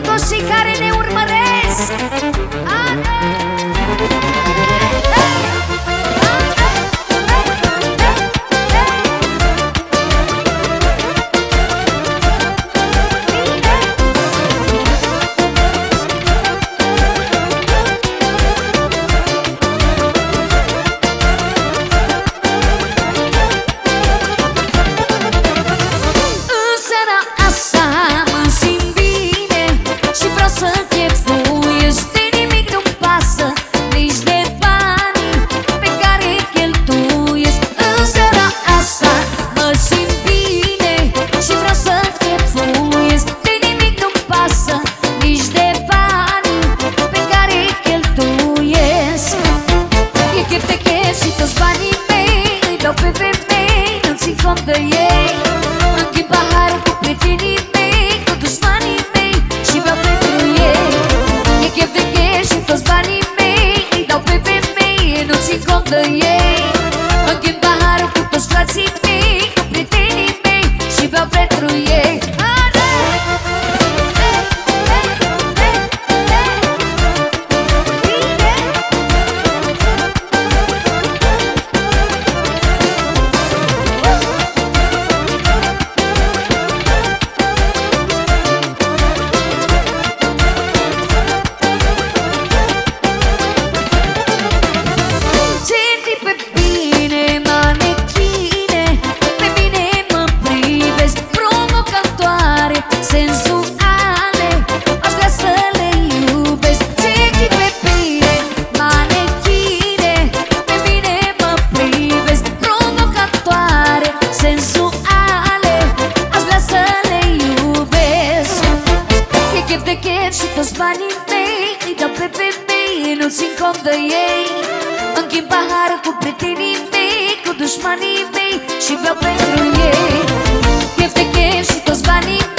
toți cei care ne urmăresc. De ei închid paharul cu prietenii mei, cu dușmanii mei și beau pentru ei. E chef de chef și toți banii mei îi dau pe femei, nu țin cont de ei. Închid paharul cu toți frații mei, cu prietenii mei și beau pentru ei. Și toți banii mei îi dau pe femei, nu țin cont de ei. Închid paharul cu prietenii mei, cu dușmanii mei și beau pentru ei. Chef de chef și toți banii